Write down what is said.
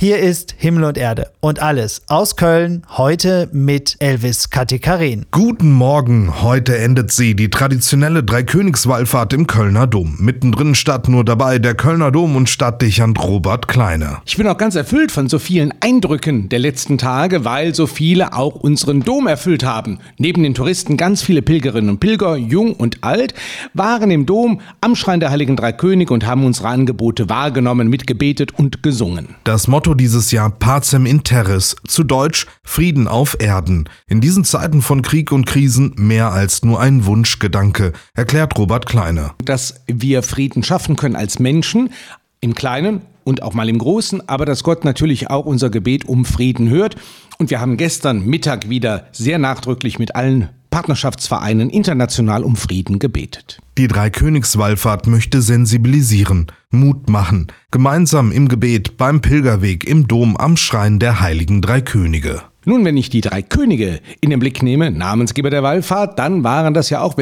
Hier ist Himmel und Erde und alles aus Köln, heute mit Elvis Katekarin. Guten Morgen, heute endet sie, die traditionelle Dreikönigswallfahrt im Kölner Dom. Mittendrin statt nur dabei der Kölner Dom und Stadtdechant Robert Kleine. Ich bin auch ganz erfüllt von so vielen Eindrücken der letzten Tage, weil so viele auch unseren Dom erfüllt haben. Neben den Touristen ganz viele Pilgerinnen und Pilger, jung und alt, waren im Dom am Schrein der Heiligen Drei Könige und haben unsere Angebote wahrgenommen, mitgebetet und gesungen. Das Motto dieses Jahr Pacem in Terris, zu Deutsch Frieden auf Erden. In diesen Zeiten von Krieg und Krisen mehr als nur ein Wunschgedanke, erklärt Robert Kleine. Dass wir Frieden schaffen können als Menschen, im Kleinen und auch mal im Großen, aber dass Gott natürlich auch unser Gebet um Frieden hört. Und wir haben gestern Mittag wieder sehr nachdrücklich mit allen Partnerschaftsvereinen international um Frieden gebetet. Die Dreikönigswallfahrt möchte sensibilisieren, Mut machen, gemeinsam im Gebet, beim Pilgerweg, im Dom, am Schrein der Heiligen Drei Könige. Nun, wenn ich die drei Könige in den Blick nehme, Namensgeber der Wallfahrt, dann waren das ja auch